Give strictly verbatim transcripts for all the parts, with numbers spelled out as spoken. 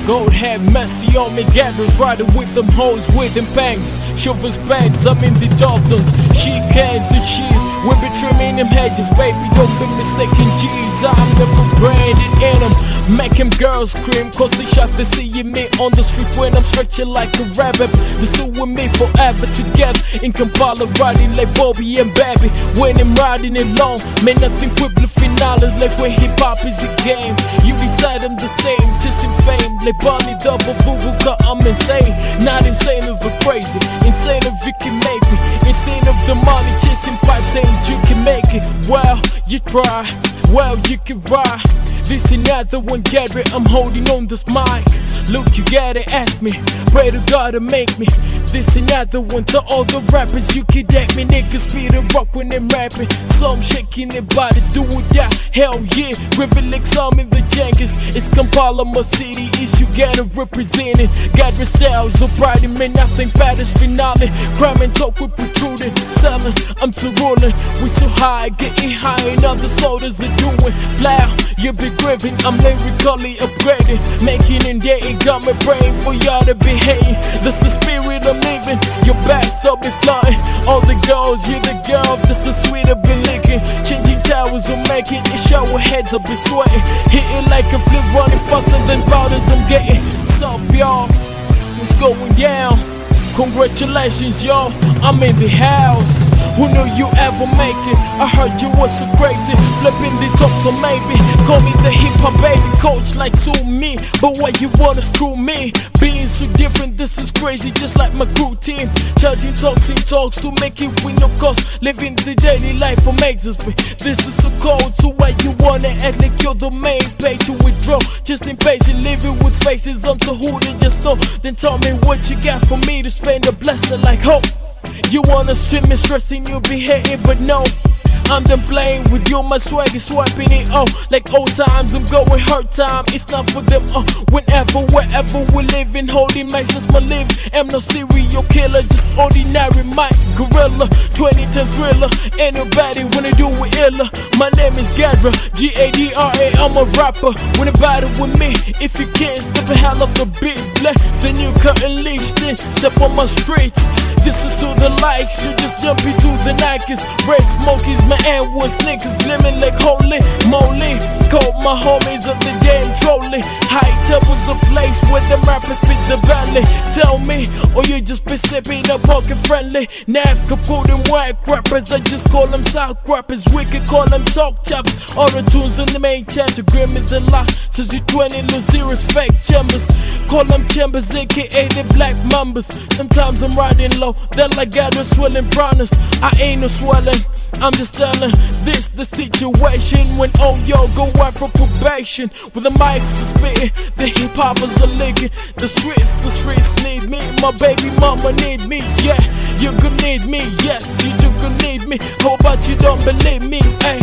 God have mercy on me, Gadra's riding with them hoes, with them bangs. Chauffeur's beds, I'm in the Daltons. She cans and she's, we be trimming them hedges. Baby, don't be mistaken, G's, I'm never branded in them. Make them girls scream, cause they shock to see me on the street when I'm stretching like a rabbit. They still with me forever together in Kampala, riding like Bobby and Baby. When I'm riding alone, man, nothing quick the finale. Like when hip hop is a game, you decide I'm the same, chasing fame. Like Bonnie double Fubuka, I'm insane. Not insane of the crazy, insane of you can make me. Insane of the money, chasing pipes, and you can make it. Well, you try, well, you can ride. This another one, Gary, I'm holding on this mic. Look, you gotta ask me, pray to God to make me. This another one to all the rappers, you can at me. Niggas speed and rock when I'm rapping. Some shaking their bodies, do it that, hell yeah. River Lakes, I'm in the Jenkins. It's Kampala, my city, is you gotta represent it. Got the styles of pride, man, nothing bad as finale. Crime and talk with protruding, selling, I'm still rolling. We so high, getting high, and other soldiers are doing. Plow, you be grieving, I'm lyrically upgrading. Making and dating, got me praying for y'all to be hating. That's the spirit I'm living, your best I'll be flying. All the girls, you the girl, that's the sweet I've been licking. Changing towers will make it, shower heads I'll be sweating. Hitting like a flip, running faster than powders I'm getting. Sup y'all, what's going down? Congratulations y'all, I'm in the house. Who knew you ever make it? I heard you was so crazy, flipping the top, so maybe call me the hip hop baby coach like to me. But why you wanna screw me? Being so different, this is crazy, just like my crew team. Charging talks and talks to make it with no cost. Living the daily life for makes us be. This is so cold, so why you wanna act like you're the main pay to withdraw? Just impatient, living with faces, I'm so who they just know. Then tell me what you got for me to spend a blessing like hope. You wanna strip me stressing, you be hating, but no, I'm done playing with you, my swag is swiping it, oh. Like old times, I'm going hard time, it's not for them, oh. Whenever, wherever we living, holding mics, that's my live. I'm no serial killer, just ordinary mic gorilla, twenty ten thriller. Ain't nobody wanna do it iller. My name is Gadra, G A D R A, I'm a rapper. Wanna battle with me, if you can't step the hell off the beat, bless. Then you cut and leash, then step on my streets. This is to the likes, you just jump into the Nikes. Red smokies, my and was niggas gleaming like holy moly. Called my homies of the damn trolley. High top was the place where the rappers spit the valley. Tell me, or you just be sipping a pocket friendly. Nav Kaput and whack rappers, I just call them South rappers. We could call them talk chops. All the tunes in the main chapter, grim in the lot. Since you twenty, lose zeros, fake chambers. Call them chambers, aka the black mambas. Sometimes I'm riding low, then I got no swelling promise. I ain't no swelling, I'm just telling this the situation when all y'all go out for probation. With the mics are spitting, the hip hoppers are licking. The streets, the streets need me. My baby mama need me, yeah. You could need me, yes. You too could need me. How about you don't believe me, hey?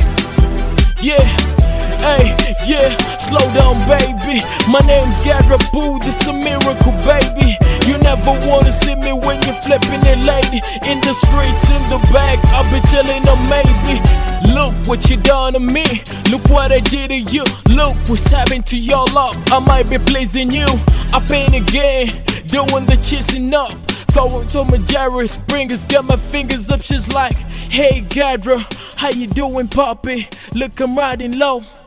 Yeah. Hey, yeah, slow down, baby. My name's Gadra Boo, this a miracle, baby. You never wanna see me when you're flipping it, lady. In the streets, in the back, I'll be chilling or maybe. Look what you done to me, look what I did to you. Look what's happening to y'all up, I might be pleasing you. I paint again, doing the chasing up. Throwing to my Jerry Springers, got my fingers up, she's like, hey Gadra, how you doing, poppy? Look, I'm riding low.